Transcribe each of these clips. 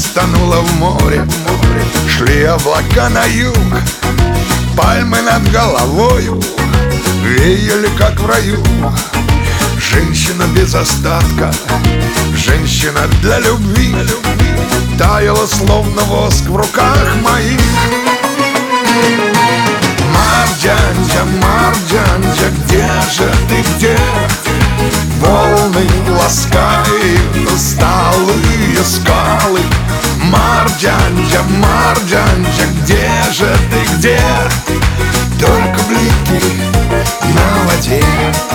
тонула в море. Шли облака на юг, пальмы над головою веяли, как в раю. Женщина без остатка, женщина для любви, таяла, словно воск в руках моих. Марджанджа, Марджанджа, где же ты, где? Волны ласкают усталые скалы. Марджанджа, Марджанджа, где же ты, где? Только блики на воде.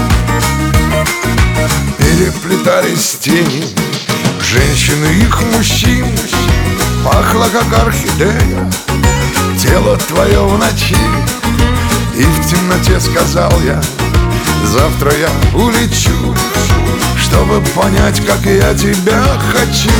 Переплетались тени женщин и их мужчин. Пахло, как орхидея, тело твое в ночи. И в темноте сказал я: завтра я улечу, чтобы понять, как я тебя хочу.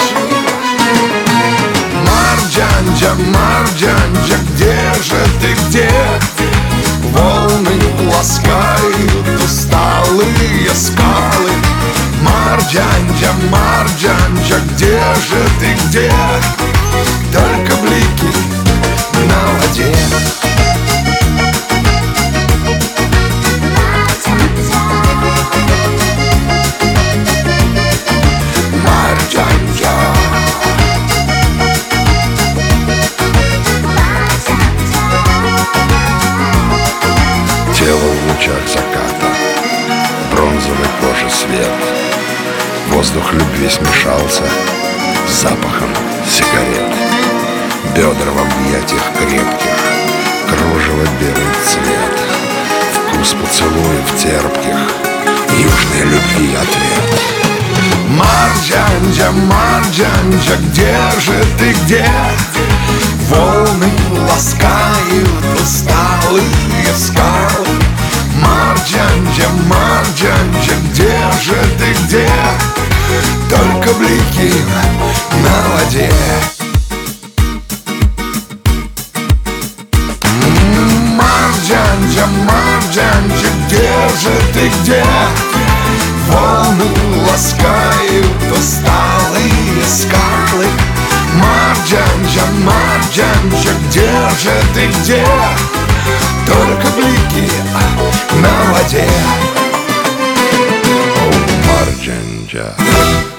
Марджанджа, Марджанджа, где же ты, где? Волны ласкают усталые скалы. Марджанджа, Марджанджа, где же ты, где? Только блики на воде. Тело в лучах заката, бронзовой кожи свет. Воздух любви смешался с запахом сигарет. Бедра в объятиях крепких, кружево белый цвет. Вкус поцелуев терпких, южной любви ответ. Марджанджа, Марджанджа, где же ты, где? Волны ласкают усталые скалы. Марджанджа, Марджанджа, где же ты, где? Только блики на воде. Марджанджа, Марджанджа, где же ты, где? Волны ласкают усталые скалы. Марджанджа, Марджанджа, где же ты, где? Только блики на воде. О, Марджанджа.